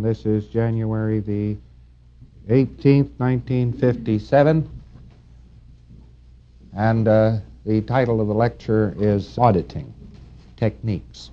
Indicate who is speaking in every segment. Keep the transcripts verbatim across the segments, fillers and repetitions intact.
Speaker 1: and this is January the eighteenth, nineteen fifty-seven, and uh, the title of the lecture is Auditing Techniques.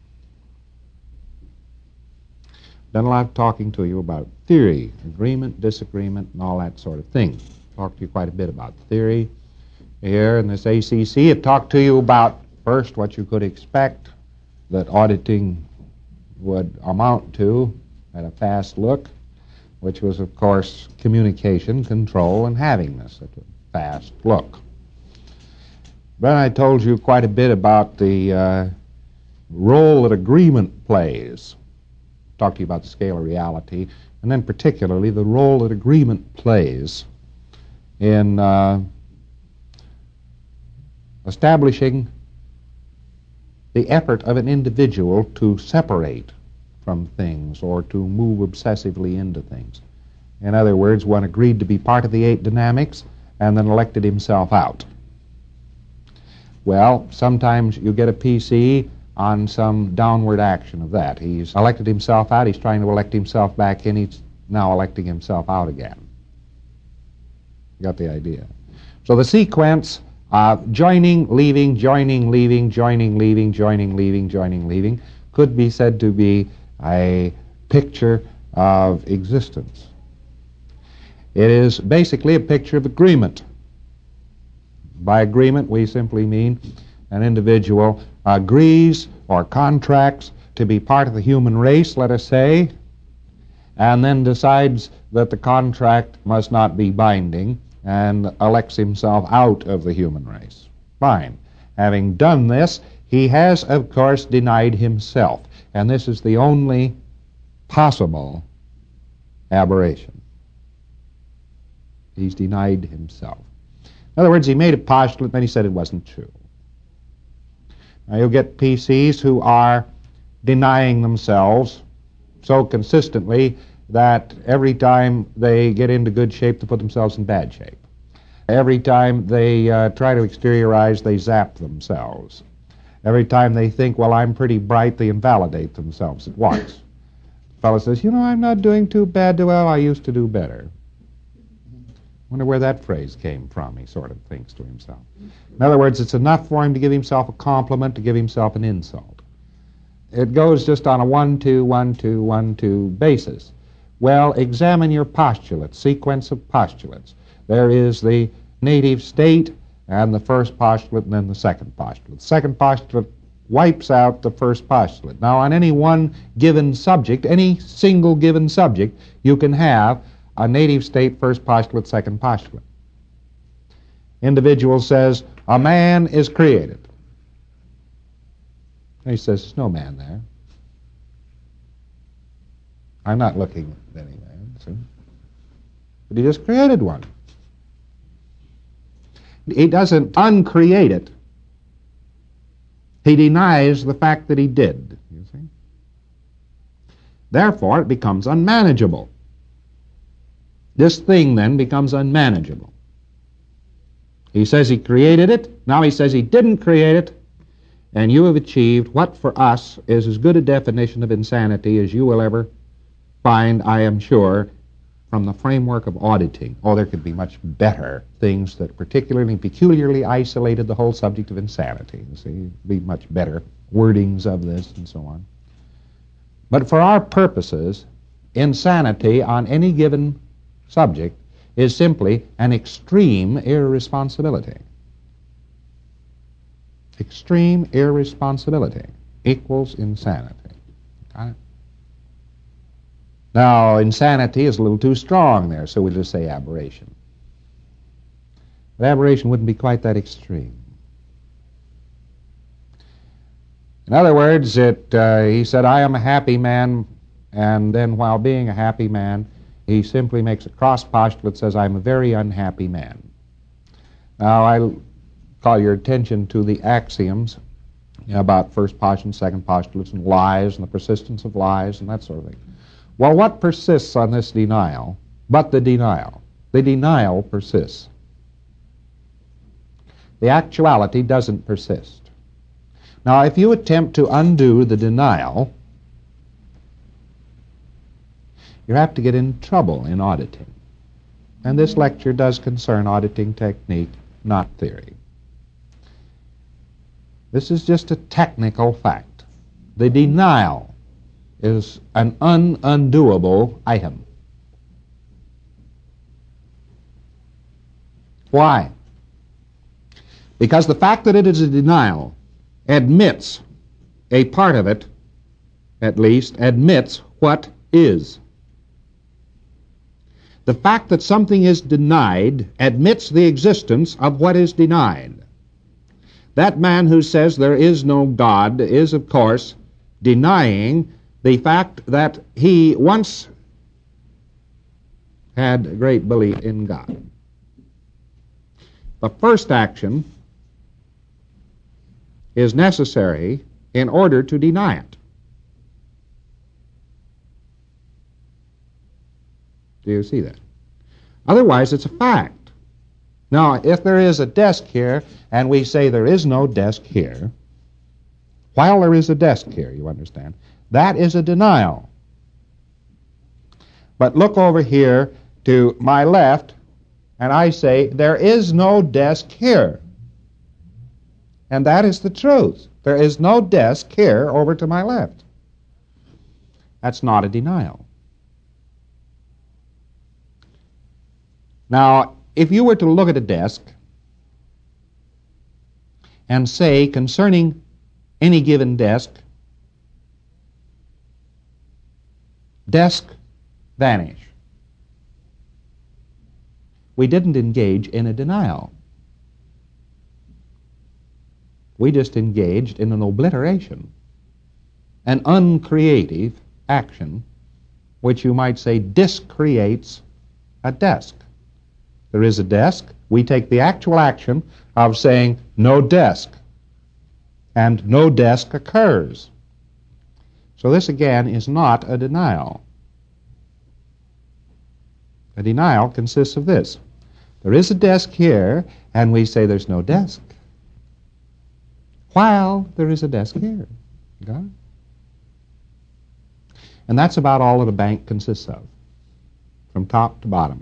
Speaker 1: Done a lot of talking to you about theory, agreement, disagreement, and all that sort of thing. Talked to you quite a bit about theory here in this A C C. It talked to you about, first, what you could expect that auditing would amount to at a fast look, which was, of course, communication, control, and havingness at a fast look. Then I told you quite a bit about the uh, role that agreement plays. Talked to you about the scale of reality, and then particularly the role that agreement plays in uh, establishing the effort of an individual to separate from things or to move obsessively into things. In other words, one agreed to be part of the eight dynamics and then elected himself out. Well, sometimes you get a P C on some downward action of that. He's elected himself out, he's trying to elect himself back in, he's now electing himself out again. You got the idea? So the sequence of joining, leaving, joining, leaving, joining, leaving, joining, leaving, joining, leaving could be said to be a picture of existence. It is basically a picture of agreement. By agreement, we simply mean an individual agrees or contracts to be part of the human race, let us say, and then decides that the contract must not be binding and elects himself out of the human race. Fine. Having done this, he has, of course, denied himself, and this is the only possible aberration. He's denied himself. In other words, he made a postulate, then he said it wasn't true. Now, you'll get P Cs who are denying themselves so consistently that every time they get into good shape, they put themselves in bad shape. Every time they uh, try to exteriorize, they zap themselves. Every time they think, well, I'm pretty bright, they invalidate themselves at once. The fellow says, you know, I'm not doing too bad. Well, I used to do better. Wonder where that phrase came from, he sort of thinks to himself. In other words, it's enough for him to give himself a compliment, to give himself an insult. It goes just on a one, two, one, two, one, two basis. Well, examine your postulates, sequence of postulates. There is the native state and the first postulate and then the second postulate. The second postulate wipes out the first postulate. Now, on any one given subject, any single given subject, you can have a native state, first postulate, second postulate. Individual says, a man is created. And he says, there's no man there. I'm not looking at any man, see? But he just created one. He doesn't uncreate it. He denies the fact that he did, you see? Therefore, it becomes unmanageable. This thing then becomes unmanageable. He says he created it, now he says he didn't create it, and you have achieved what for us is as good a definition of insanity as you will ever find, I am sure, from the framework of auditing. Oh, there could be much better things that particularly, peculiarly isolated the whole subject of insanity. You see, be much better wordings of this and so on. But for our purposes, insanity on any given subject is simply an extreme irresponsibility. Extreme irresponsibility equals insanity. Got it? Now, insanity is a little too strong there, so we'll just say aberration. But aberration wouldn't be quite that extreme. In other words, it, uh, he said, I am a happy man, and then while being a happy man, he simply makes a cross postulate that says, I'm a very unhappy man. Now, I'll call your attention to the axioms about first postulates, second postulates, and lies, and the persistence of lies, and that sort of thing. Well, what persists on this denial but the denial? The denial persists. The actuality doesn't persist. Now, if you attempt to undo the denial, you have to get in trouble in auditing. And this lecture does concern auditing technique, not theory. This is just a technical fact. The denial is an unundoable item. Why? Because the fact that it is a denial admits, a part of it at least, admits what is. The fact that something is denied admits the existence of what is denied. That man who says there is no God is, of course, denying the fact that he once had great belief in God. The first action is necessary in order to deny it. Do you see that? Otherwise, it's a fact. Now, if there is a desk here, and we say there is no desk here, while there is a desk here, you understand, that is a denial. But look over here to my left, and I say there is no desk here. And that is the truth. There is no desk here over to my left. That's not a denial. Now, if you were to look at a desk and say concerning any given desk, desk vanish, we didn't engage in a denial. We just engaged in an obliteration, an uncreative action, which you might say discreates a desk. There is a desk. We take the actual action of saying no desk, and no desk occurs. So this again is not a denial. A denial consists of this. There is a desk here, and we say there's no desk, while there is a desk here. Got it? And that's about all that a bank consists of, from top to bottom.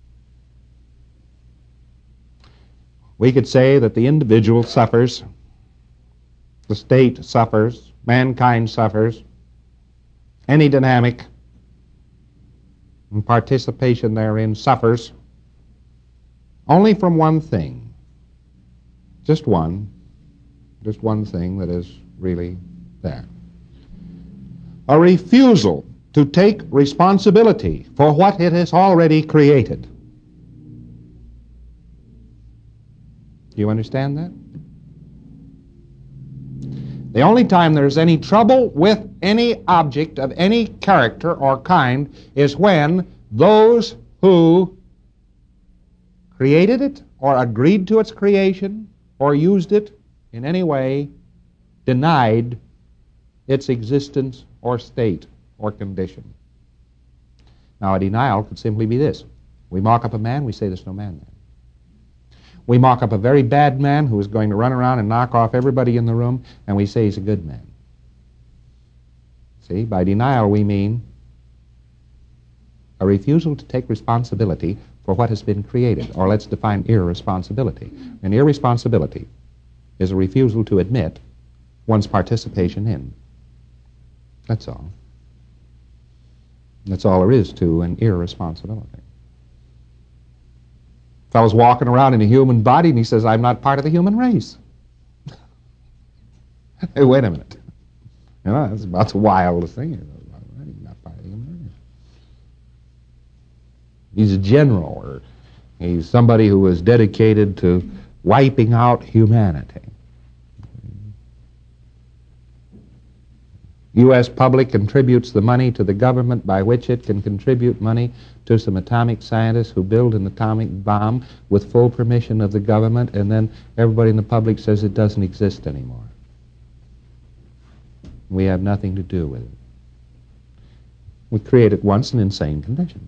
Speaker 1: We could say that the individual suffers, the state suffers, mankind suffers, any dynamic and participation therein suffers only from one thing, just one, just one thing that is really there. A refusal to take responsibility for what it has already created. Do you understand that? The only time there's any trouble with any object of any character or kind is when those who created it or agreed to its creation or used it in any way denied its existence or state or condition. Now, a denial could simply be this. We mock up a man, we say there's no man there. We mock up a very bad man who is going to run around and knock off everybody in the room, and we say he's a good man. See, by denial we mean a refusal to take responsibility for what has been created, or let's define irresponsibility. And irresponsibility is a refusal to admit one's participation in. That's all. That's all there is to an irresponsibility. Fellow's walking around in a human body and he says, I'm not part of the human race. Hey, wait a minute. You know, that's about the wildest thing. He's not part of the human race. He's a general, or he's somebody who was dedicated to wiping out humanity. U S public contributes the money to the government by which it can contribute money to some atomic scientists who build an atomic bomb with full permission of the government, and then everybody in the public says it doesn't exist anymore. We have nothing to do with it. We create at once an insane condition.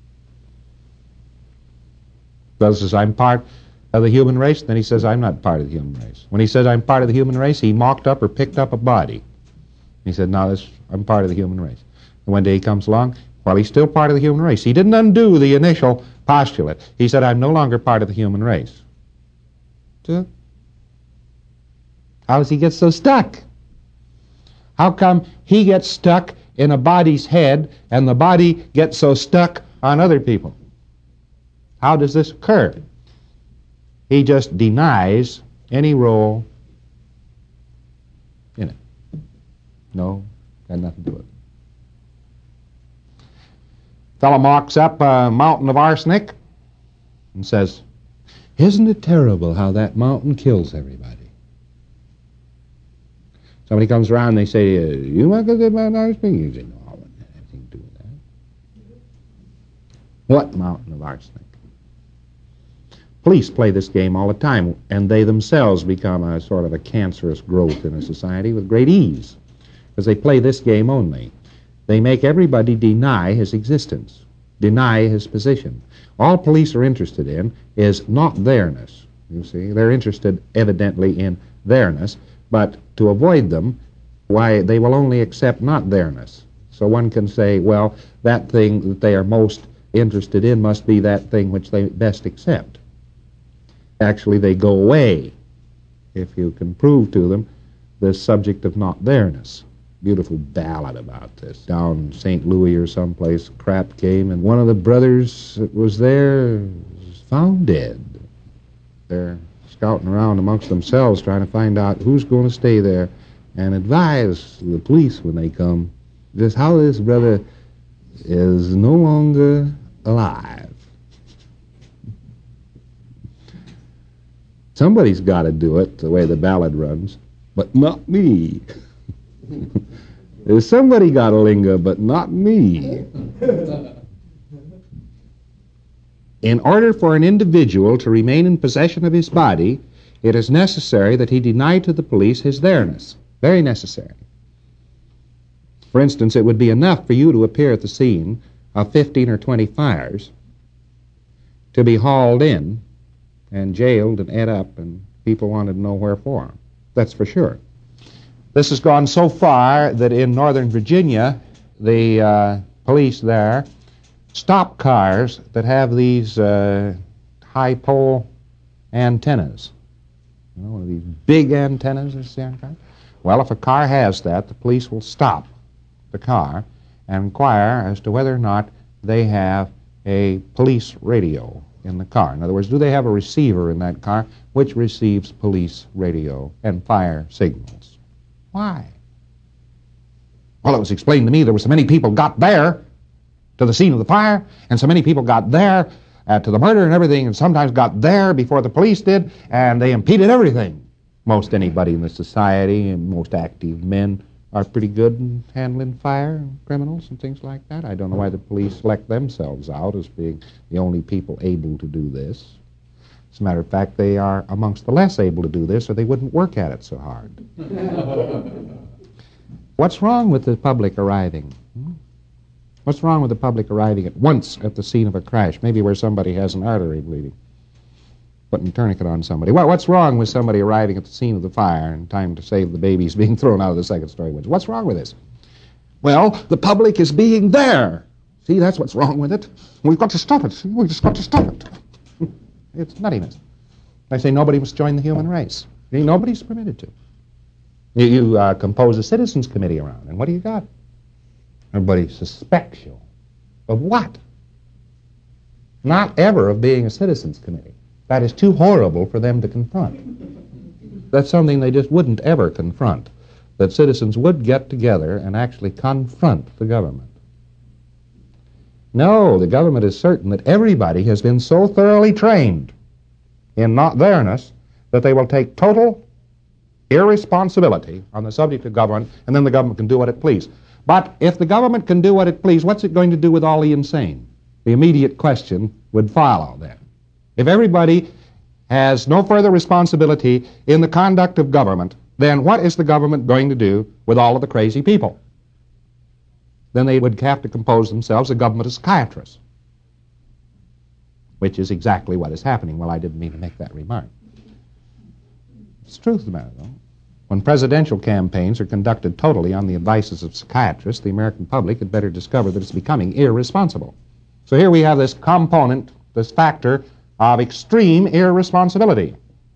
Speaker 1: Well, says, I'm part of the human race, then he says, I'm not part of the human race. When he says, I'm part of the human race, he mocked up or picked up a body. He said, no, this, I'm part of the human race. And one day he comes along, Well, he's still part of the human race. He didn't undo the initial postulate. He said, I'm no longer part of the human race. So, how does he get so stuck? How come he gets stuck in a body's head and the body gets so stuck on other people? How does this occur? He just denies any role in it. No, got nothing to do with it. Fellow walks up a mountain of arsenic and says, isn't it terrible how that mountain kills everybody? Somebody comes around and they say, uh, you want to get about arsenic? You say, no, I wouldn't have anything to do with that. What mountain of arsenic? Police play this game all the time, and they themselves become a sort of a cancerous growth in a society with great ease, because they play this game only. They make everybody deny his existence, deny his position. All police are interested in is not theirs, you see. They're interested, evidently, in theirs, but to avoid them, why, they will only accept not theirs. So one can say, well, that thing that they are most interested in must be that thing which they best accept. Actually, they go away if you can prove to them the subject of not theirs. Beautiful ballad about this. Down in Saint Louis or someplace, crap came, and one of the brothers that was there was found dead. They're scouting around amongst themselves trying to find out who's going to stay there and advise the police when they come just how this brother is no longer alive. Somebody's got to do it, the way the ballad runs, but not me. Somebody got to linger, but not me. In order for an individual to remain in possession of his body, it is necessary that he deny to the police his theirs. Very necessary. For instance, it would be enough for you to appear at the scene of fifteen or twenty fires to be hauled in and jailed and ate up, and people wanted to know wherefore. That's for sure. This has gone so far that in Northern Virginia, the uh, police there stop cars that have these uh, high pole antennas. You know, one of these big antennas you see on cars? Well, if a car has that, the police will stop the car and inquire as to whether or not they have a police radio in the car. In other words, do they have a receiver in that car which receives police radio and fire signals? Why? Well, it was explained to me there were so many people got there to the scene of the fire, and so many people got there uh, to the murder and everything, and sometimes got there before the police did, and they impeded everything. Most anybody in the society and most active men are pretty good in handling fire and criminals and things like that. I don't know why the police select themselves out as being the only people able to do this. As a matter of fact, they are amongst the less able to do this, or they wouldn't work at it so hard. What's wrong with the public arriving? Hmm? What's wrong with the public arriving at once at the scene of a crash, maybe where somebody has an artery bleeding, putting a tourniquet on somebody? What, what's wrong with somebody arriving at the scene of the fire in time to save the babies being thrown out of the second-story window? What's wrong with this? Well, the public is being there. See, that's what's wrong with it. We've got to stop it. We've just got to stop it. It's nuttiness. I say nobody must join the human race. Nobody's permitted to. You, you uh, compose a citizens committee around, and what do you got? Everybody suspects you. Of what? Not ever of being a citizens committee. That is too horrible for them to confront. That's something they just wouldn't ever confront, that citizens would get together and actually confront the government. No, the government is certain that everybody has been so thoroughly trained in not theirs that they will take total irresponsibility on the subject of government, and then the government can do what it please. But if the government can do what it please, what's it going to do with all the insane? The immediate question would follow then. If everybody has no further responsibility in the conduct of government, then what is the government going to do with all of the crazy people? Then they would have to compose themselves a government of psychiatrists, which is exactly what is happening. Well, I didn't mean to make that remark. It's the truth of the matter, though. When presidential campaigns are conducted totally on the advices of psychiatrists, the American public had better discover that it's becoming irresponsible. So here we have this component, this factor of extreme irresponsibility.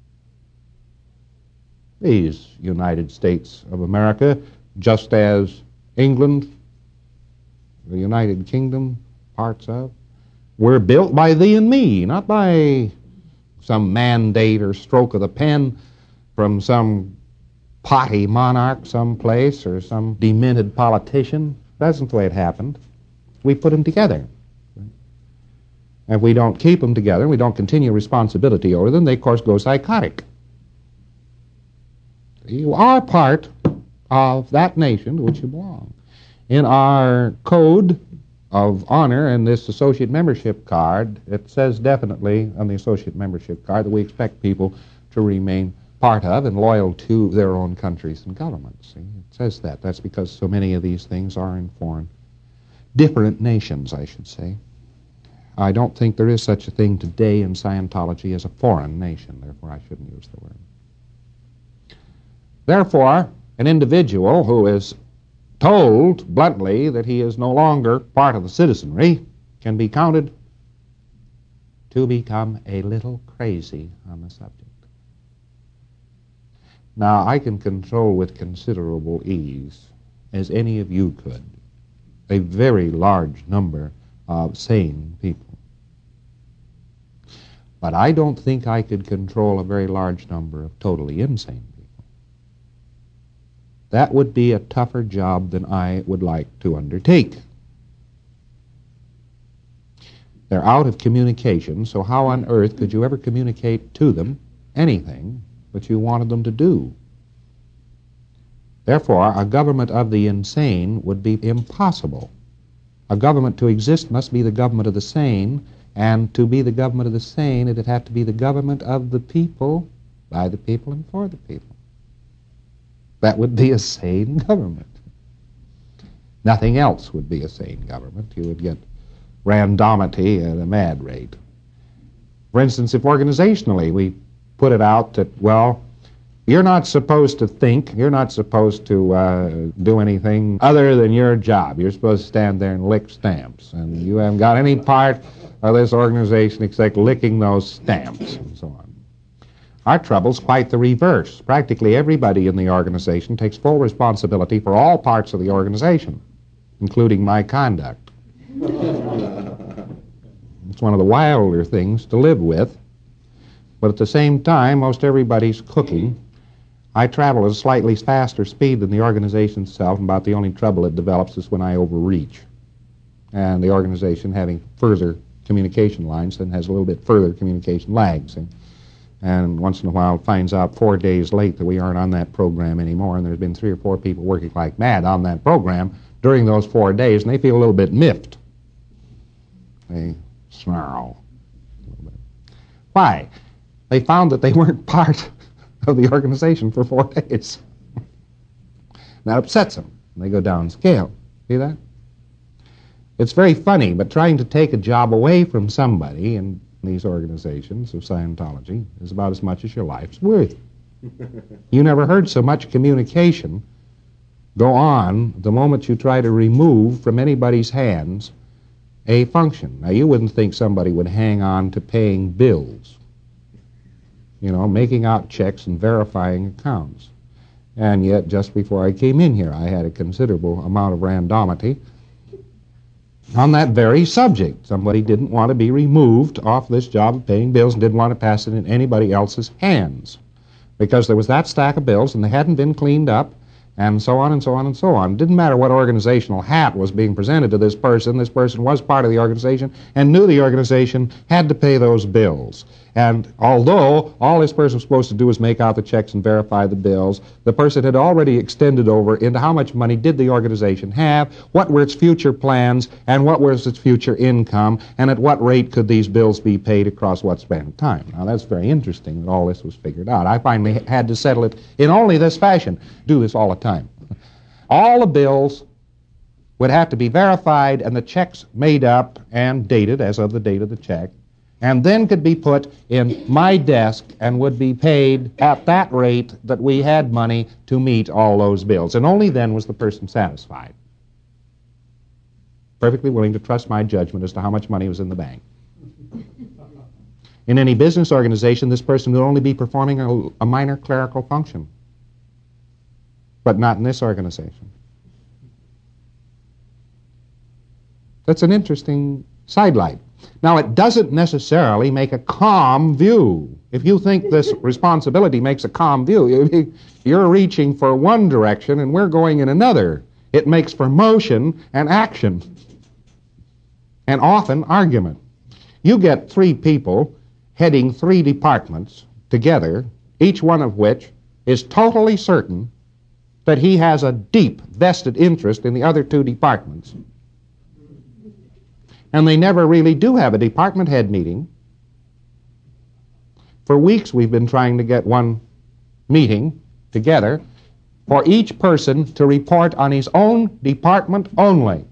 Speaker 1: These United States of America, just as England, the United Kingdom, parts of, were built by thee and me, not by some mandate or stroke of the pen from some potty monarch someplace or some demented politician. That's not the way it happened. We put them together. And if we don't keep them together, we don't continue responsibility over them, they, of course, go psychotic. You are part of that nation to which you belong. In our code of honor and this associate membership card, it says definitely on the associate membership card that we expect people to remain part of and loyal to their own countries and governments. See, it says that. That's because so many of these things are in foreign, different nations, I should say. I don't think there is such a thing today in Scientology as a foreign nation. Therefore, I shouldn't use the word. Therefore, an individual who is told bluntly that he is no longer part of the citizenry can be counted to become a little crazy on the subject. Now, I can control with considerable ease, as any of you could, a very large number of sane people. But I don't think I could control a very large number of totally insane people. That would be a tougher job than I would like to undertake. They're out of communication, so how on earth could you ever communicate to them anything that you wanted them to do? Therefore, a government of the insane would be impossible. A government to exist must be the government of the sane, and to be the government of the sane, it would have to be the government of the people, by the people, and for the people. That would be a sane government. Nothing else would be a sane government. You would get randomity at a mad rate. For instance, if organizationally we put it out that, well, you're not supposed to think, you're not supposed to uh, do anything other than your job. You're supposed to stand there and lick stamps, and you haven't got any part of this organization except licking those stamps, and so on. Our trouble's quite the reverse. Practically everybody in the organization takes full responsibility for all parts of the organization, including my conduct. It's one of the wilder things to live with, but at the same time, most everybody's cooking. I travel at a slightly faster speed than the organization itself, and about the only trouble it develops is when I overreach. And the organization, having further communication lines, then has a little bit further communication lags. And, and once in a while finds out four days late that we aren't on that program anymore, and there's been three or four people working like mad on that program during those four days, and they feel a little bit miffed. They snarl a little bit. Why? They found that they weren't part of the organization for four days. That upsets them, and they go down scale. See that? It's very funny, but trying to take a job away from somebody in these organizations of Scientology is about as much as your life's worth. You never heard so much communication go on the moment you try to remove from anybody's hands a function. Now, you wouldn't think somebody would hang on to paying bills, you know, making out checks and verifying accounts. And yet, just before I came in here, I had a considerable amount of randomity on that very subject. Somebody didn't want to be removed off this job of paying bills and didn't want to pass it in anybody else's hands because there was that stack of bills and they hadn't been cleaned up, and so on and so on and so on. It didn't matter what organizational hat was being presented to this person. This person was part of the organization and knew the organization had to pay those bills. And although all this person was supposed to do was make out the checks and verify the bills, the person had already extended over into how much money did the organization have, what were its future plans, and what was its future income, and at what rate could these bills be paid across what span of time. Now, that's very interesting that all this was figured out. I finally had to settle it in only this fashion. Do this all the time. All the bills would have to be verified and the checks made up and dated as of the date of the check, and then could be put in my desk and would be paid at that rate that we had money to meet all those bills. And only then was the person satisfied. Perfectly willing to trust my judgment as to how much money was in the bank. In any business organization, this person would only be performing a, a minor clerical function. But not in this organization. That's an interesting sidelight. Now, it doesn't necessarily make a calm view. If you think this responsibility makes a calm view, you're reaching for one direction and we're going in another. It makes for motion and action, and often argument. You get three people heading three departments together, each one of which is totally certain that he has a deep vested interest in the other two departments. And they never really do have a department head meeting. For weeks we've been trying to get one meeting together for each person to report on his own department only.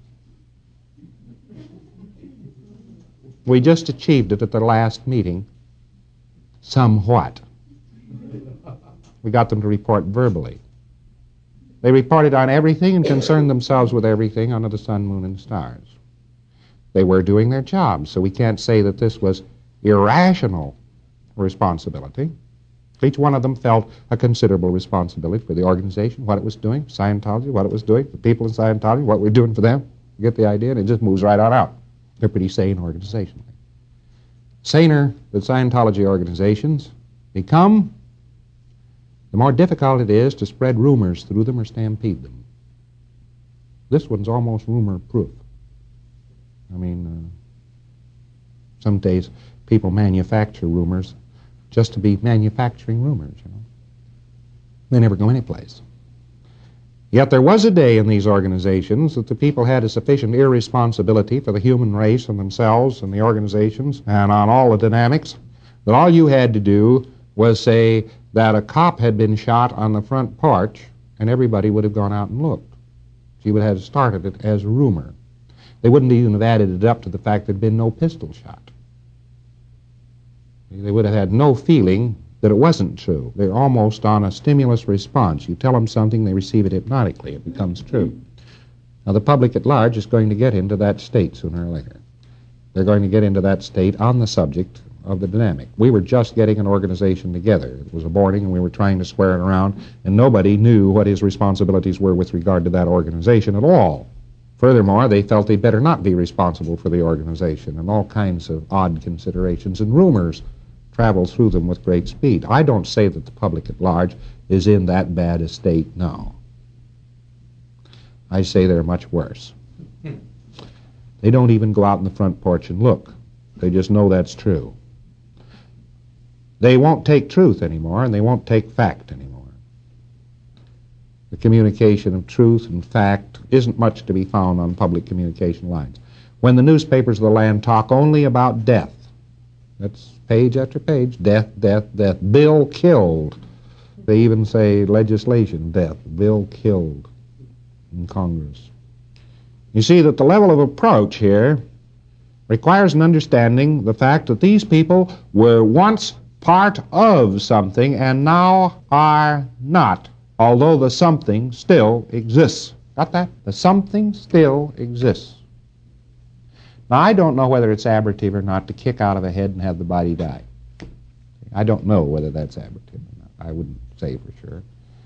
Speaker 1: We just achieved it at the last meeting, somewhat. We got them to report verbally. They reported on everything and concerned themselves with everything under the sun, moon, and stars. They were doing their jobs, so we can't say that this was irrational responsibility. Each one of them felt a considerable responsibility for the organization, what it was doing, Scientology, what it was doing, the people in Scientology, what we're doing for them. You get the idea, and it just moves right on out. They're pretty sane organizations. Saner the Scientology organizations become, the more difficult it is to spread rumors through them or stampede them. This one's almost rumor-proof. I mean, uh, some days people manufacture rumors just to be manufacturing rumors, you know. They never go anyplace. Yet there was a day in these organizations that the people had a sufficient irresponsibility for the human race and themselves and the organizations and on all the dynamics that all you had to do was say that a cop had been shot on the front porch and everybody would have gone out and looked. You would have started it as a rumor. They wouldn't even have added it up to the fact there had been no pistol shot. They would have had no feeling that it wasn't true. They're almost on a stimulus response. You tell them something, they receive it hypnotically. It becomes true. Now, the public at large is going to get into that state sooner or later. They're going to get into that state on the subject of the dynamic. We were just getting an organization together. It was a boarding, and we were trying to square it around, and nobody knew what his responsibilities were with regard to that organization at all. Furthermore, they felt they'd better not be responsible for the organization, and all kinds of odd considerations and rumors travel through them with great speed. I don't say that the public at large is in that bad a state now. I say they're much worse. They don't even go out in the front porch and look. They just know that's true. They won't take truth anymore, and they won't take fact anymore. The communication of truth and fact isn't much to be found on public communication lines. When the newspapers of the land talk only about death, that's page after page, death, death, death, bill killed. They even say legislation, death, bill killed in Congress. You see that the level of approach here requires an understanding the fact that these people were once part of something and now are not, although the something still exists. Got that? The something still exists. Now, I don't know whether it's ablative or not to kick out of a head and have the body die. I don't know whether that's ablative or not. I wouldn't say for sure.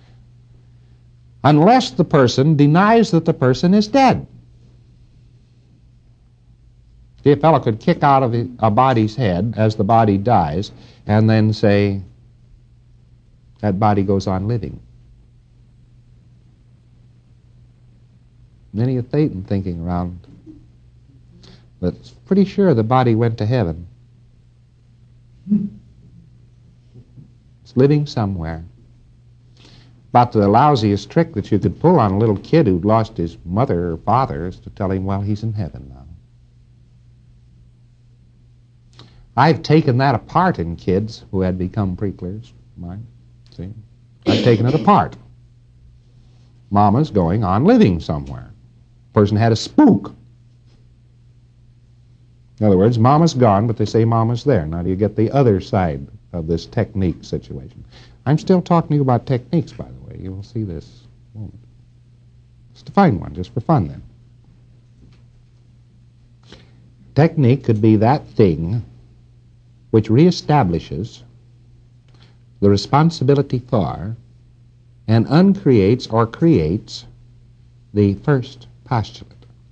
Speaker 1: Unless the person denies that the person is dead. See, a fellow could kick out of a body's head as the body dies and then say that body goes on living. Many a Thetan thinking around, but it's pretty sure the body went to heaven. It's living somewhere. About the lousiest trick that you could pull on a little kid who'd lost his mother or father is to tell him, well, he's in heaven now. I've taken that apart in kids who had become pre-clears. Mine, see? I've taken it apart. Mama's going on living somewhere. Person had a spook. In other words, Mama's gone, but they say Mama's there. Now, do you get the other side of this technique situation? I'm still talking to you about techniques, by the way. You will see this in a moment. Let's define one, just for fun, then. Technique could be that thing which reestablishes the responsibility for and uncreates or creates the first postulate.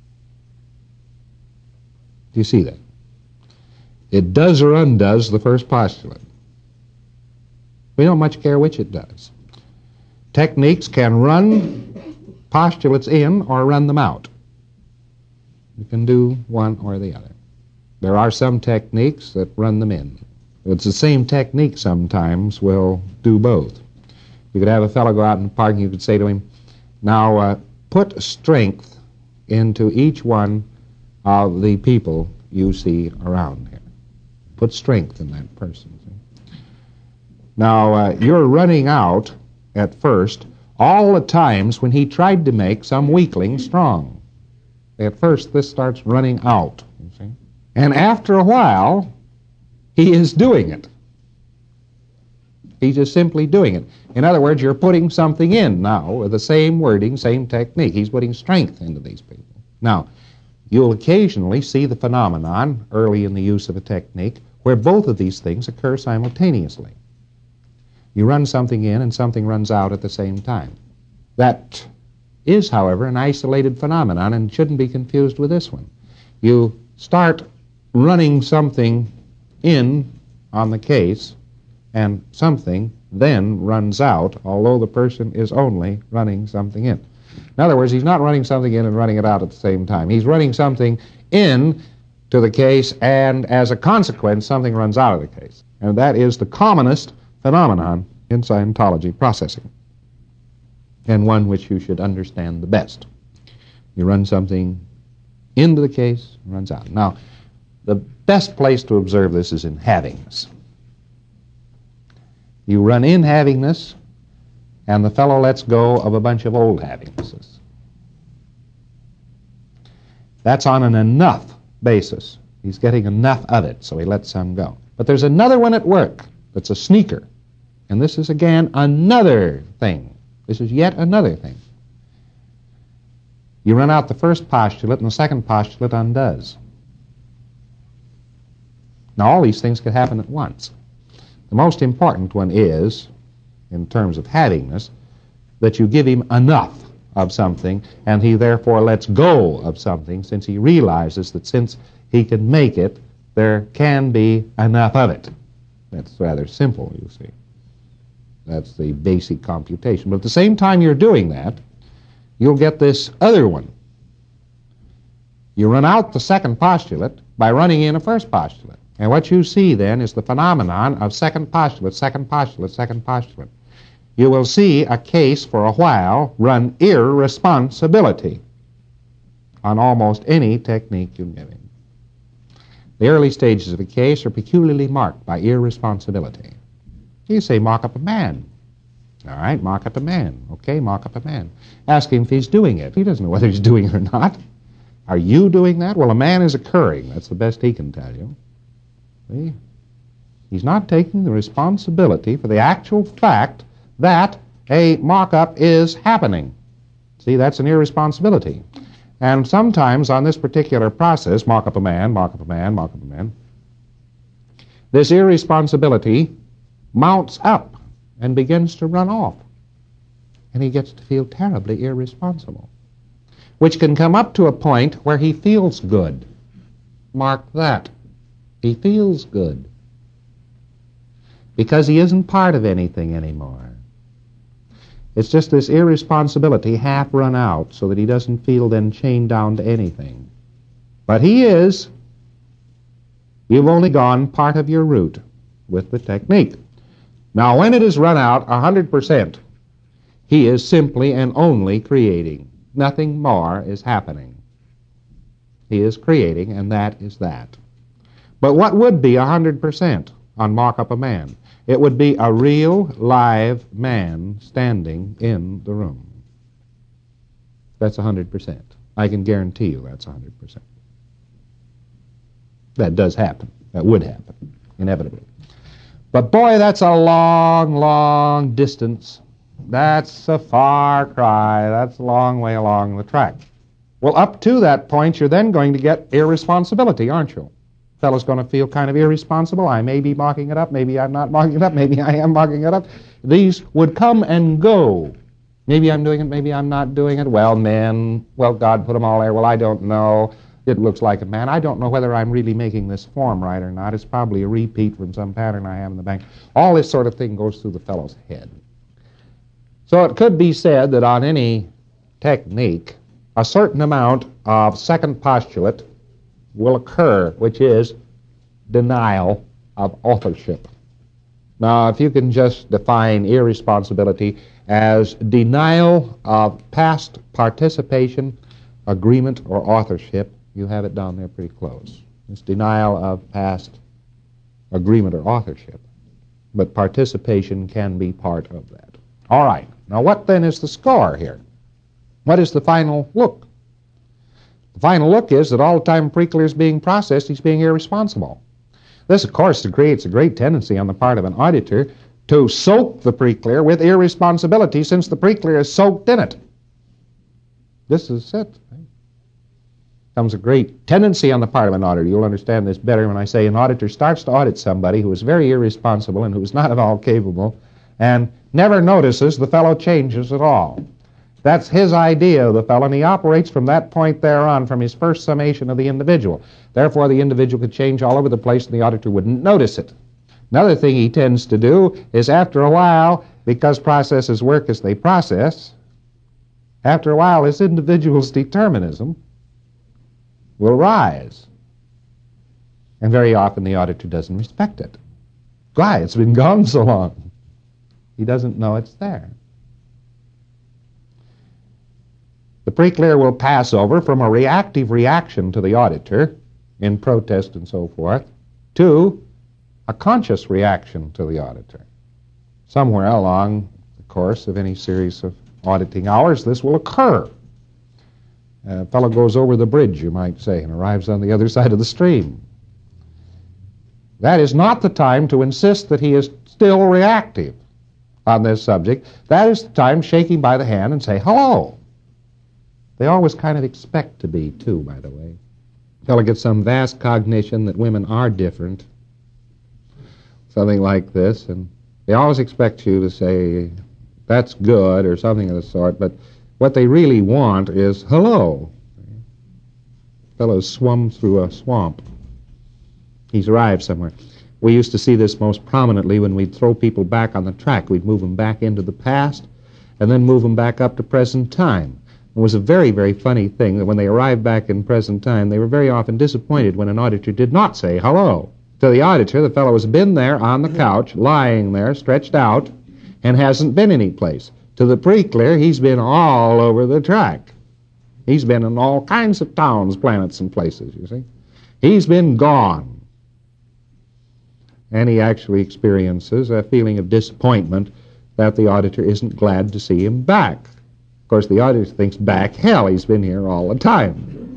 Speaker 1: Do you see that? It does or undoes the first postulate. We don't much care which it does. Techniques can run postulates in or run them out. You can do one or the other. There are some techniques that run them in. It's the same technique sometimes will do both. You could have a fellow go out in the park and you could say to him, now uh, put strength into each one of the people you see around here. Put strength in that person. See? Now, uh, you're running out at first all the times when he tried to make some weakling strong. At first, this starts running out. You see? And after a while, he is doing it. He's just simply doing it. In other words, you're putting something in now with the same wording, same technique. He's putting strength into these people. Now, you'll occasionally see the phenomenon early in the use of a technique where both of these things occur simultaneously. You run something in and something runs out at the same time. That is, however, an isolated phenomenon and shouldn't be confused with this one. You start running something in on the case and something then runs out, although the person is only running something in. In other words, he's not running something in and running it out at the same time. He's running something in to the case, and as a consequence, something runs out of the case. And that is the commonest phenomenon in Scientology processing, and one which you should understand the best. You run something into the case, it runs out. Now, the best place to observe this is in havingness. You run in havingness, and the fellow lets go of a bunch of old havingnesses. That's on an enough basis. He's getting enough of it, so he lets some go. But there's another one at work that's a sneaker. And this is, again, another thing. This is yet another thing. You run out the first postulate, and the second postulate undoes. Now, all these things could happen at once. The most important one is, in terms of havingness, that you give him enough of something, and he therefore lets go of something, since he realizes that since he can make it, there can be enough of it. That's rather simple, you see. That's the basic computation. But at the same time you're doing that, you'll get this other one. You run out the second postulate by running in a first postulate. And what you see then is the phenomenon of second postulate, second postulate, second postulate. You will see a case for a while run irresponsibility on almost any technique you give him. The early stages of a case are peculiarly marked by irresponsibility. You say, mock up a man. All right, mock up a man. Okay, mock up a man. Ask him if he's doing it. He doesn't know whether he's doing it or not. Are you doing that? Well, a man is occurring. That's the best he can tell you. See? He's not taking the responsibility for the actual fact that a mock-up is happening. See, that's an irresponsibility. And sometimes on this particular process, mock up a man, mock up a man, mock up a man, this irresponsibility mounts up and begins to run off. And he gets to feel terribly irresponsible, which can come up to a point where he feels good. Mark that. He feels good because he isn't part of anything anymore. It's just this irresponsibility half run out so that he doesn't feel then chained down to anything. But he is. You've only gone part of your route with the technique. Now, when it is run out one hundred percent, he is simply and only creating. Nothing more is happening. He is creating, and that is that. But what would be one hundred percent on Mock Up a Man? It would be a real, live man standing in the room. That's one hundred percent. I can guarantee you that's one hundred percent. That does happen. That would happen, inevitably. But boy, that's a long, long distance. That's a far cry. That's a long way along the track. Well, up to that point, you're then going to get irresponsibility, aren't you? Fellow's going to feel kind of irresponsible. I may be mocking it up. Maybe I'm not mocking it up. Maybe I am mocking it up. These would come and go. Maybe I'm doing it. Maybe I'm not doing it. Well, men. Well, God put them all there. Well, I don't know. It looks like a man. I don't know whether I'm really making this form right or not. It's probably a repeat from some pattern I have in the bank. All this sort of thing goes through the fellow's head. So it could be said that on any technique, a certain amount of second postulate will occur, which is denial of authorship. Now, if you can just define irresponsibility as denial of past participation, agreement, or authorship, you have it down there pretty close. It's denial of past agreement or authorship. But participation can be part of that. All right. Now, what then is the score here? What is the final look? The final look is that all the time Preclear is being processed, he's being irresponsible. This, of course, creates a great tendency on the part of an auditor to soak the Preclear with irresponsibility since the Preclear is soaked in it. This is it. Comes a great tendency on the part of an auditor. You'll understand this better when I say an auditor starts to audit somebody who is very irresponsible and who is not at all capable and never notices the fellow changes at all. That's his idea of the fellow, and he operates from that point thereon, from his first summation of the individual. Therefore, the individual could change all over the place, and the auditor wouldn't notice it. Another thing he tends to do is after a while, because processes work as they process, after a while, this individual's determinism will rise. And very often the auditor doesn't respect it. Why? It's been gone so long. He doesn't know it's there. The Preclear will pass over from a reactive reaction to the auditor, in protest and so forth, to a conscious reaction to the auditor. Somewhere along the course of any series of auditing hours, this will occur. A fellow goes over the bridge, you might say, and arrives on the other side of the stream. That is not the time to insist that he is still reactive on this subject. That is the time to shake him by the hand and say, hello. They always kind of expect to be, too, by the way. A fellow gets some vast cognition that women are different, something like this, and they always expect you to say, that's good, or something of the sort, but what they really want is, hello. The fellow's swum through a swamp. He's arrived somewhere. We used to see this most prominently when we'd throw people back on the track. We'd move them back into the past and then move them back up to present time. It was a very, very funny thing that when they arrived back in present time, they were very often disappointed when an auditor did not say hello. To the auditor, the fellow has been there on the couch, lying there, stretched out, and hasn't been any place. To the Preclear, he's been all over the track. He's been in all kinds of towns, planets, and places, you see. He's been gone. And he actually experiences a feeling of disappointment that the auditor isn't glad to see him back. Of course, the auditor thinks, back hell, he's been here all the time.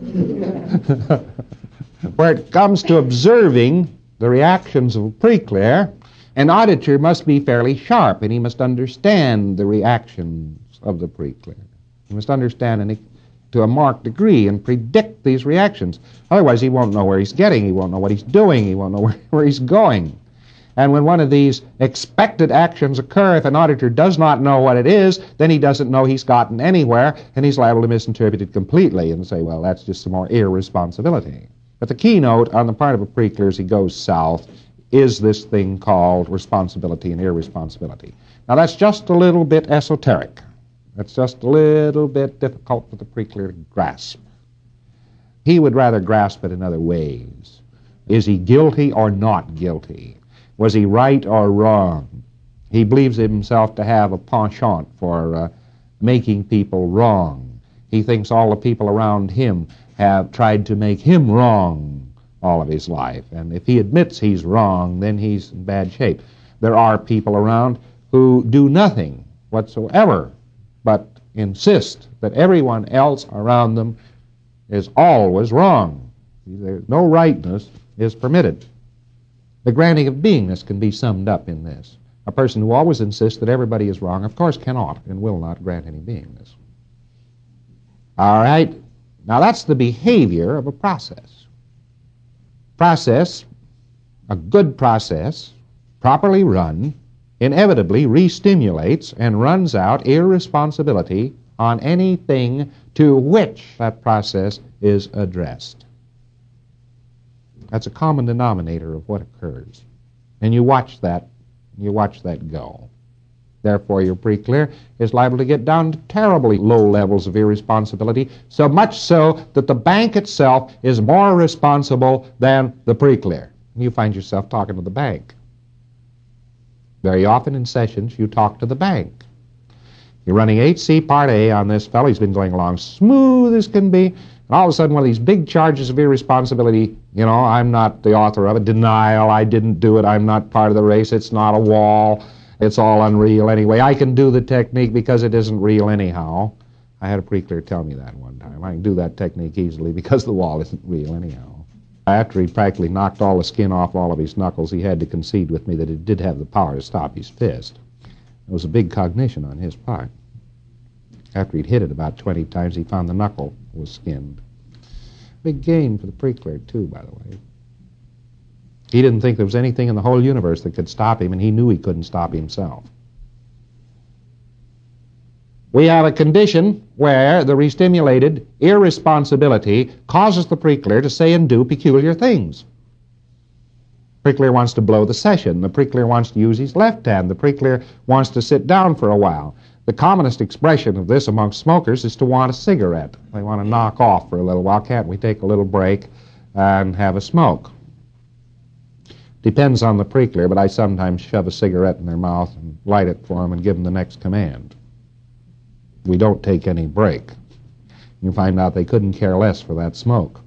Speaker 1: Where it comes to observing the reactions of a Preclear, an auditor must be fairly sharp, and he must understand the reactions of the Preclear. He must understand and to a marked degree and predict these reactions. Otherwise, he won't know where he's getting, he won't know what he's doing, he won't know where, where he's going. And when one of these expected actions occur, if an auditor does not know what it is, then he doesn't know he's gotten anywhere, and he's liable to misinterpret it completely and say, well, that's just some more irresponsibility. But the keynote on the part of a Preclear as he goes south is this thing called responsibility and irresponsibility. Now, that's just a little bit esoteric. That's just a little bit difficult for the Preclear to grasp. He would rather grasp it in other ways. Is he guilty or not guilty? Was he right or wrong? He believes himself to have a penchant for uh, making people wrong. He thinks all the people around him have tried to make him wrong all of his life. And if he admits he's wrong, then he's in bad shape. There are people around who do nothing whatsoever but insist that everyone else around them is always wrong. There's no rightness is permitted. The granting of beingness can be summed up in this. A person who always insists that everybody is wrong, of course, cannot and will not grant any beingness. All right? Now, that's the behavior of a process. Process, a good process, properly run, inevitably re-stimulates and runs out irresponsibility on anything to which that process is addressed. That's a common denominator of what occurs. And you watch that, you watch that go. Therefore, your pre-clear is liable to get down to terribly low levels of irresponsibility, so much so that the bank itself is more responsible than the pre-clear. And you find yourself talking to the bank. Very often in sessions, you talk to the bank. You're running H C Part A on this fellow. He's been going along smooth as can be. And all of a sudden, one of these big charges of irresponsibility, you know, I'm not the author of it, denial, I didn't do it, I'm not part of the race, it's not a wall, it's all unreal anyway. I can do the technique because it isn't real anyhow. I had a pre-clear tell me that one time. I can do that technique easily because the wall isn't real anyhow. After he practically knocked all the skin off all of his knuckles, he had to concede with me that it did have the power to stop his fist. It was a big cognition on his part. After he'd hit it about twenty times, he found the knuckle was skinned. Big gain for the pre-clear, too, by the way. He didn't think there was anything in the whole universe that could stop him, and he knew he couldn't stop himself. We have a condition where the restimulated irresponsibility causes the pre-clear to say and do peculiar things. The pre-clear wants to blow the session. The pre-clear wants to use his left hand. The pre-clear wants to sit down for a while. The commonest expression of this amongst smokers is to want a cigarette. They want to knock off for a little while. Can't we take a little break and have a smoke? Depends on the pre-clear, but I sometimes shove a cigarette in their mouth and light it for them and give them the next command. We don't take any break. You find out they couldn't care less for that smoke.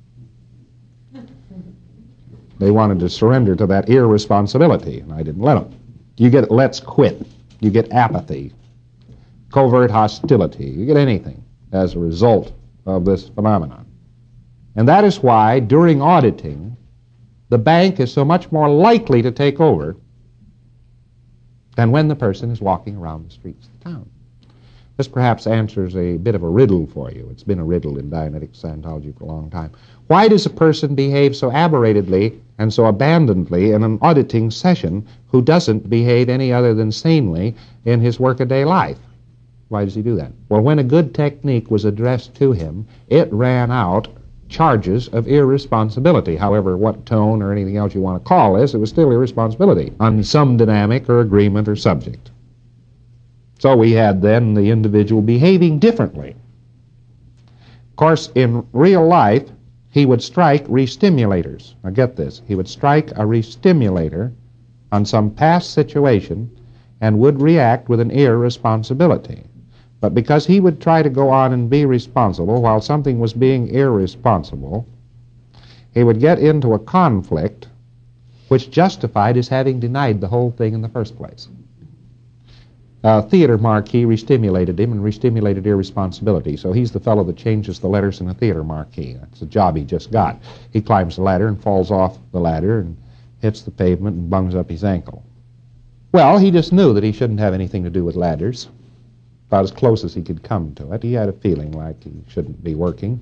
Speaker 1: They wanted to surrender to that irresponsibility, and I didn't let them. You get let's quit. You get apathy, covert hostility. You get anything as a result of this phenomenon. And that is why, during auditing, the bank is so much more likely to take over than when the person is walking around the streets of town. This perhaps answers a bit of a riddle for you. It's been a riddle in Dianetic Scientology for a long time. Why does a person behave so aberratedly and so abandonedly in an auditing session who doesn't behave any other than sanely in his workaday life? Why does he do that? Well, when a good technique was addressed to him, it ran out charges of irresponsibility. However, what tone or anything else you want to call this, it was still irresponsibility on some dynamic or agreement or subject. So we had then the individual behaving differently. Of course, in real life, he would strike re-stimulators. Now get this, he would strike a re-stimulator on some past situation and would react with an irresponsibility. But because he would try to go on and be responsible while something was being irresponsible, he would get into a conflict which justified his having denied the whole thing in the first place. Uh, theater marquee restimulated him and restimulated irresponsibility. So he's the fellow that changes the letters in a theater marquee. That's a job he just got. He climbs the ladder and falls off the ladder and hits the pavement and bungs up his ankle. Well, he just knew that he shouldn't have anything to do with ladders. About as close as he could come to it. He had a feeling like he shouldn't be working.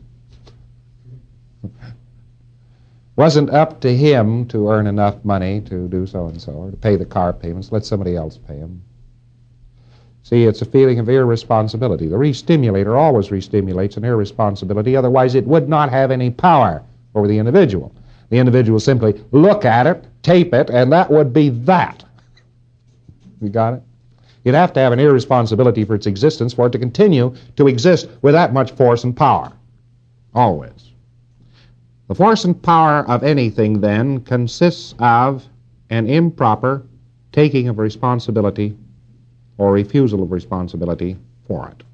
Speaker 1: Wasn't up to him to earn enough money to do so-and-so or to pay the car payments. Let somebody else pay him. See, it's a feeling of irresponsibility. The re-stimulator always re-stimulates an irresponsibility, otherwise it would not have any power over the individual. The individual simply look at it, tape it, and that would be that. You got it? You'd have to have an irresponsibility for its existence for it to continue to exist with that much force and power. Always. The force and power of anything, then, consists of an improper taking of responsibility or refusal of responsibility for it.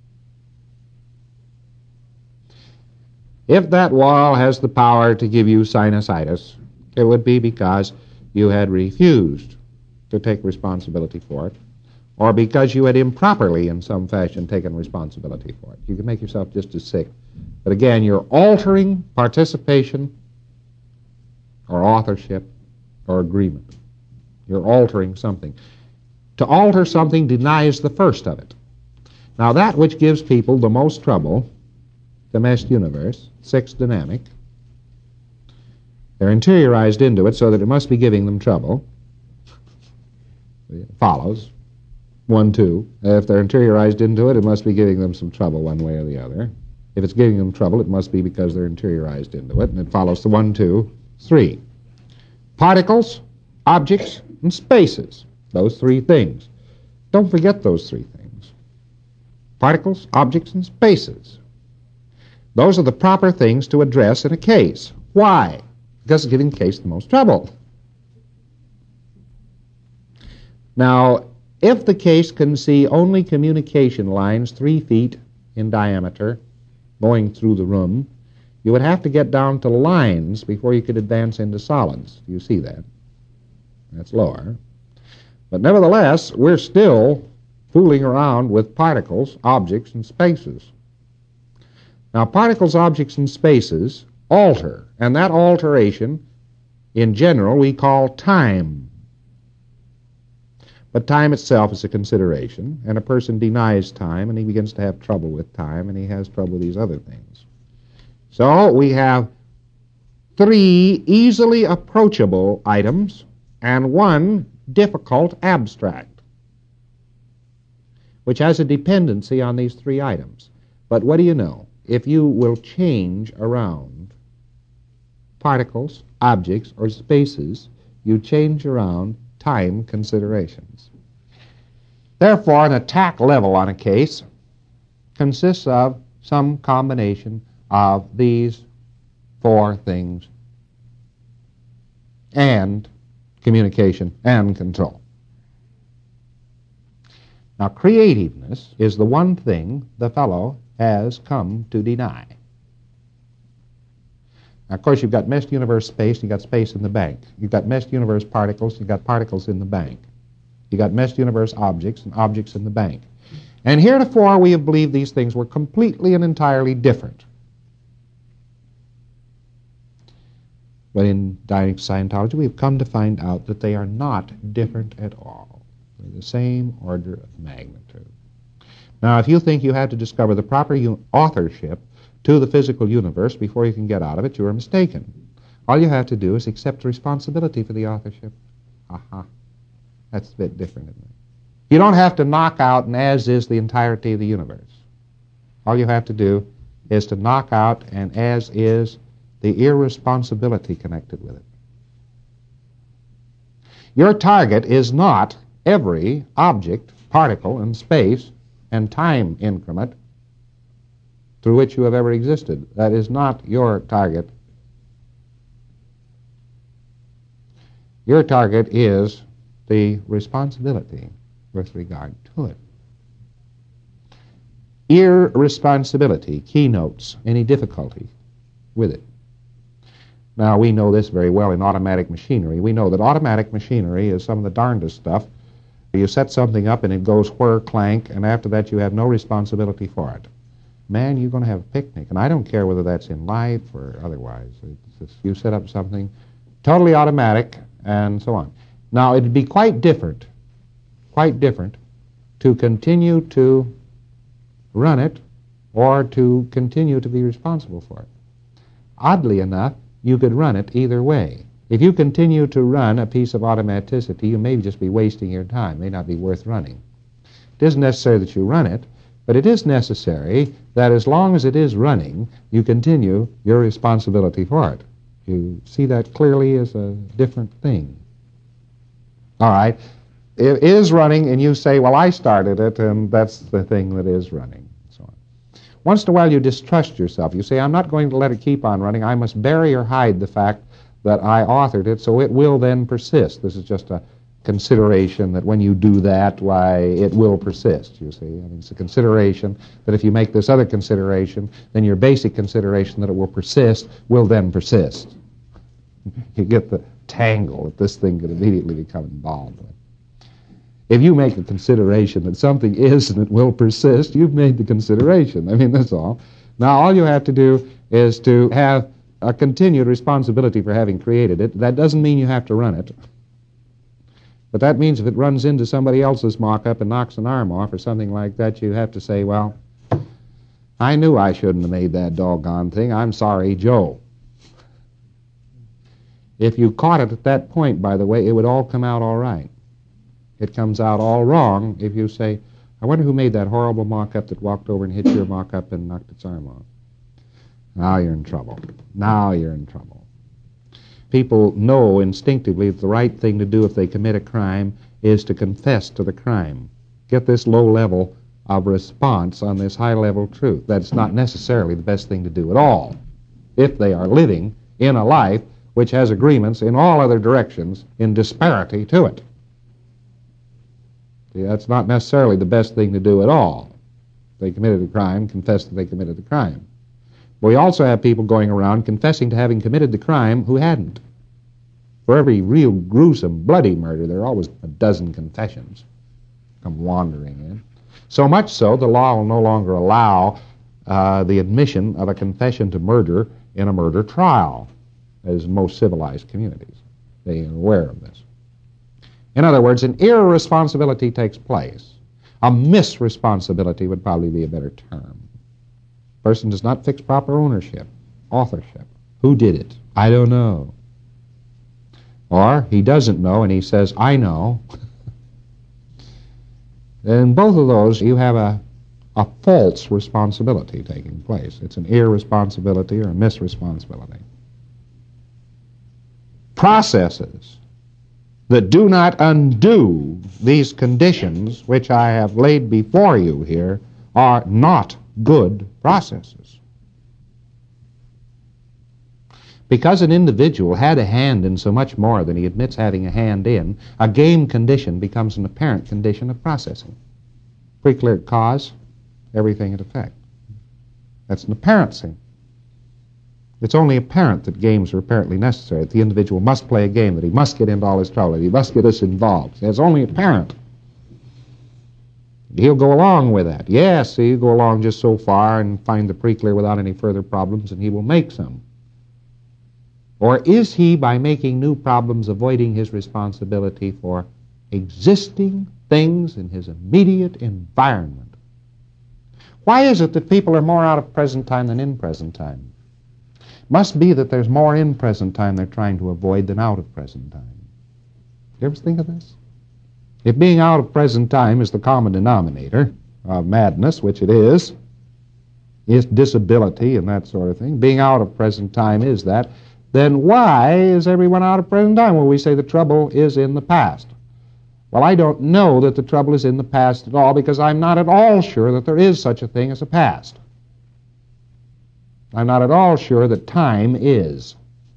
Speaker 1: If that wall has the power to give you sinusitis, it would be because you had refused to take responsibility for it, or because you had improperly, in some fashion, taken responsibility for it. You can make yourself just as sick. But again, you're altering participation or authorship or agreement. You're altering something. To alter something denies the first of it. Now that which gives people the most trouble, the meshed universe, sixth dynamic, they're interiorized into it so that it must be giving them trouble. It follows. One, two. If they're interiorized into it, it must be giving them some trouble one way or the other. If it's giving them trouble, it must be because they're interiorized into it, and it follows the one, two, three. Particles, objects, and spaces. Those three things. Don't forget those three things. Particles, objects, and spaces. Those are the proper things to address in a case. Why? Because it's giving the case the most trouble. Now, if the case can see only communication lines three feet in diameter going through the room, you would have to get down to lines before you could advance into solids. Do you see that? That's lower. But nevertheless, we're still fooling around with particles, objects, and spaces. Now, particles, objects, and spaces alter, and that alteration, in general, we call time. But time itself is a consideration, and a person denies time, and he begins to have trouble with time, and he has trouble with these other things. So we have three easily approachable items and one difficult abstract, which has a dependency on these three items. But what do you know? If you will change around particles, objects, or spaces, you change around time considerations. Therefore, an attack level on a case consists of some combination of these four things and communication and control. Now, creativeness is the one thing the fellow has come to deny. Now, of course, you've got meshed universe space, you've got space in the bank. You've got meshed universe particles, you've got particles in the bank. You've got meshed universe objects and objects in the bank. And heretofore, we have believed these things were completely and entirely different. But in dialectic Scientology, we've come to find out that they are not different at all. They're the same order of magnitude. Now, if you think you have to discover the proper authorship to the physical universe before you can get out of it, you are mistaken. All you have to do is accept responsibility for the authorship. Aha. That's a bit different, isn't it? You don't have to knock out and as is the entirety of the universe. All you have to do is to knock out and as is the irresponsibility connected with it. Your target is not every object, particle, and space and time increment through which you have ever existed. That is not your target. Your target is the responsibility with regard to it. Irresponsibility keynotes any difficulty with it. Now, we know this very well in automatic machinery. We know that automatic machinery is some of the darndest stuff. You set something up and it goes whir, clank, and after that you have no responsibility for it. Man, you're going to have a picnic, and I don't care whether that's in life or otherwise. It's just, you set up something totally automatic and so on. Now, it'd be quite different, quite different to continue to run it or to continue to be responsible for it. Oddly enough, you could run it either way. If you continue to run a piece of automaticity, you may just be wasting your time. It may not be worth running. It isn't necessary that you run it, but it is necessary that as long as it is running, you continue your responsibility for it. You see that clearly as a different thing. All right. It is running, and you say, well, I started it, and that's the thing that is running. So on. Once in a while, you distrust yourself. You say, I'm not going to let it keep on running. I must bury or hide the fact that I authored it, so it will then persist. This is just a consideration that when you do that, why, it will persist, you see. I mean, it's a consideration that if you make this other consideration, then your basic consideration that it will persist will then persist. You get the tangle that this thing could immediately become involved with. If you make a consideration that something is and it will persist, you've made the consideration. I mean, that's all. Now, all you have to do is to have a continued responsibility for having created it. That doesn't mean you have to run it. But that means if it runs into somebody else's mock-up and knocks an arm off or something like that, you have to say, well, I knew I shouldn't have made that doggone thing. I'm sorry, Joe. If you caught it at that point, by the way, it would all come out all right. It comes out all wrong if you say, I wonder who made that horrible mock-up that walked over and hit your mock-up and knocked its arm off. Now you're in trouble. Now you're in trouble. People know instinctively that the right thing to do if they commit a crime is to confess to the crime. Get this low level of response on this high level truth. That's not necessarily the best thing to do at all if they are living in a life which has agreements in all other directions in disparity to it. See, that's not necessarily the best thing to do at all. If they committed a crime, confess that they committed the crime. But we also have people going around confessing to having committed the crime who hadn't. For every real gruesome, bloody murder, there are always a dozen confessions come wandering in. So much so, the law will no longer allow uh, the admission of a confession to murder in a murder trial, as in most civilized communities. They are aware of this. In other words, an irresponsibility takes place. A misresponsibility would probably be a better term. A person does not fix proper ownership, authorship. Who did it? I don't know. Or he doesn't know and he says, I know. In both of those, you have a, a false responsibility taking place. It's an irresponsibility or a misresponsibility. Processes that do not undo these conditions which I have laid before you here are not good processes. Because an individual had a hand in so much more than he admits having a hand in, a game condition becomes an apparent condition of processing. Pre-clear cause, everything at effect. That's an apparency. It's only apparent that games are apparently necessary, that the individual must play a game, that he must get into all his trouble, that he must get us involved. It's only apparent. He'll go along with that. Yes, he'll go along just so far and find the pre-clear without any further problems, and he will make some. Or is he, by making new problems, avoiding his responsibility for existing things in his immediate environment? Why is it that people are more out of present time than in present time? Must be that there's more in present time they're trying to avoid than out of present time. You ever think of this? If being out of present time is the common denominator of madness, which it is, is disability and that sort of thing, being out of present time is that, then why is everyone out of present time? Well, we say the trouble is in the past. Well, I don't know that the trouble is in the past at all because I'm not at all sure that there is such a thing as a past. I'm not at all sure that time is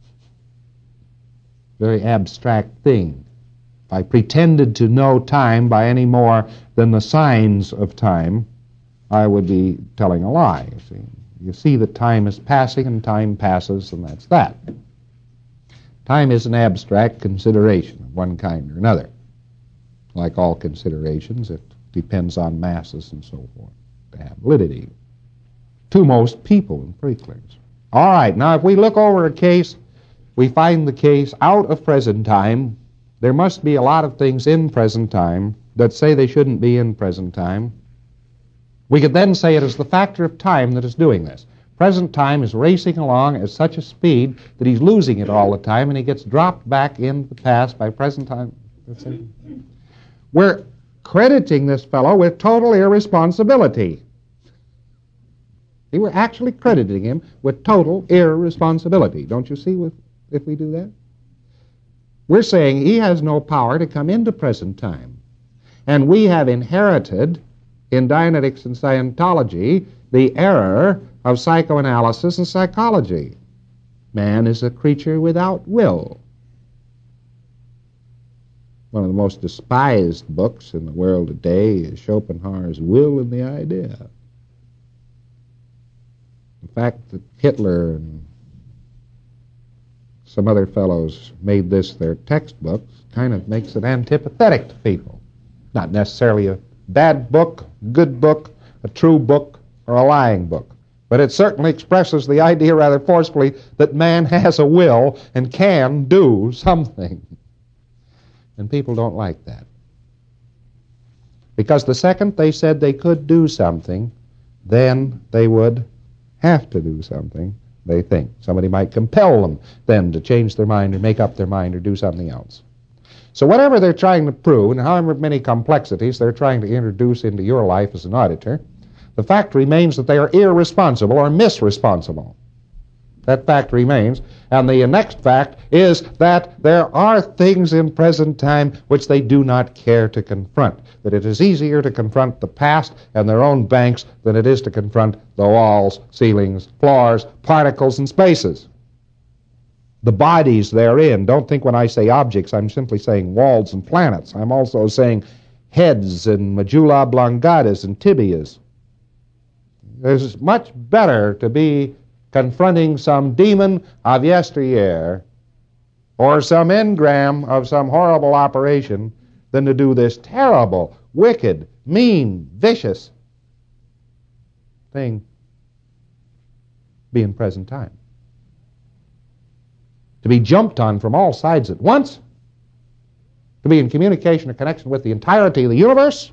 Speaker 1: a very abstract thing. If I pretended to know time by any more than the signs of time, I would be telling a lie, you see. You see that time is passing and time passes, and that's that. Time is an abstract consideration of one kind or another. Like all considerations, it depends on masses and so forth to have validity to most people in pre-clears. All right, now if we look over a case, we find the case out of present time. There must be a lot of things in present time that say they shouldn't be in present time. We could then say it is the factor of time that is doing this. Present time is racing along at such a speed that he's losing it all the time, and he gets dropped back into the past by present time. That's it. We're crediting this fellow with total irresponsibility. See, we're actually crediting him with total irresponsibility. Don't you see with, if we do that? We're saying he has no power to come into present time. And we have inherited in Dianetics and Scientology the error of psychoanalysis and psychology. Man is a creature without will. One of the most despised books in the world today is Schopenhauer's Will and the Idea. The fact that Hitler and some other fellows made this their textbook kind of makes it antipathetic to people. Not necessarily a bad book, good book, a true book, or a lying book. But it certainly expresses the idea rather forcefully that man has a will and can do something. And people don't like that. Because the second they said they could do something, then they would have to do something, they think. Somebody might compel them then to change their mind or make up their mind or do something else. So whatever they're trying to prove, and however many complexities they're trying to introduce into your life as an auditor, the fact remains that they are irresponsible or misresponsible. That fact remains. And the next fact is that there are things in present time which they do not care to confront. That it is easier to confront the past and their own banks than it is to confront the walls, ceilings, floors, particles, and spaces. The bodies therein. Don't think when I say objects, I'm simply saying walls and planets. I'm also saying heads and medulla oblongatas and tibias. It's much better to be confronting some demon of yesteryear or some engram of some horrible operation than to do this terrible, wicked, mean, vicious thing be in present time. To be jumped on from all sides at once, to be in communication or connection with the entirety of the universe.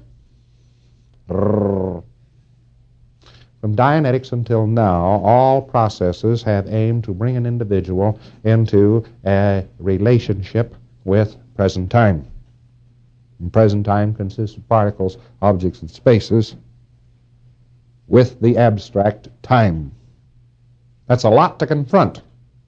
Speaker 1: From Dianetics until now, all processes have aimed to bring an individual into a relationship with present time. And present time consists of particles, objects, and spaces with the abstract time. That's a lot to confront.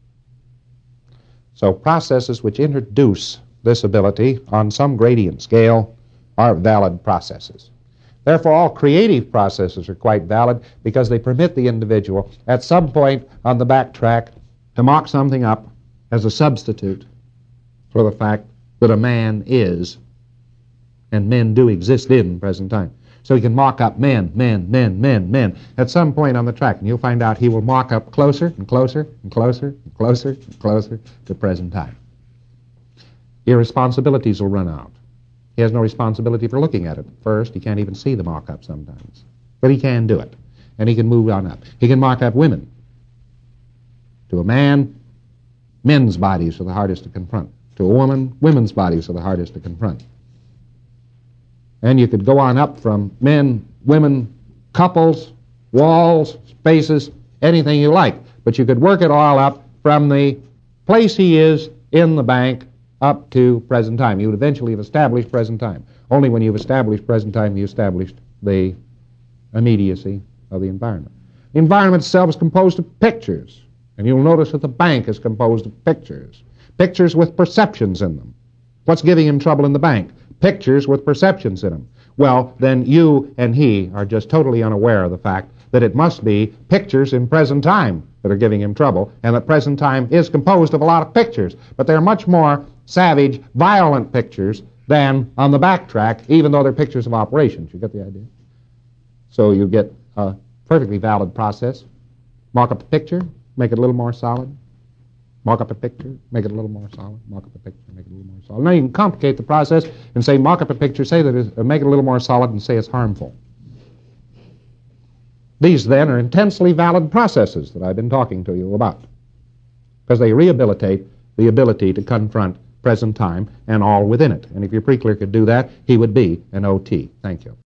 Speaker 1: So processes which introduce this ability on some gradient scale are valid processes. Therefore, all creative processes are quite valid because they permit the individual at some point on the backtrack to mock something up as a substitute for the fact that a man is, and men do exist in present time. So he can mock up men, men, men, men, men at some point on the track, and you'll find out he will mock up closer and closer and closer and closer and closer to present time. Irresponsibilities will run out. He has no responsibility for looking at it first. He can't even see the mock-up sometimes. But he can do it, and he can move on up. He can mock up women. To a man, men's bodies are the hardest to confront. To a woman, women's bodies are the hardest to confront. And you could go on up from men, women, couples, walls, spaces, anything you like. But you could work it all up from the place he is in the bank up to present time. You would eventually have established present time. Only when you've established present time you established the immediacy of the environment. The environment itself is composed of pictures, and you'll notice that the bank is composed of pictures. Pictures with perceptions in them. What's giving him trouble in the bank? Pictures with perceptions in them. Well, then you and he are just totally unaware of the fact that it must be pictures in present time that are giving him trouble, and that present time is composed of a lot of pictures, but they're much more savage, violent pictures than on the backtrack, even though they're pictures of operations. You get the idea? So you get a perfectly valid process. Mark up a picture, make it a little more solid. Mark up a picture, make it a little more solid. Mark up a picture, make it a little more solid. Now you can complicate the process and say, mark up a picture, say that it's, make it a little more solid, and say it's harmful. These, then, are intensely valid processes that I've been talking to you about, because they rehabilitate the ability to confront present time and all within it. And if your pre-clerk could do that, he would be an O T. Thank you.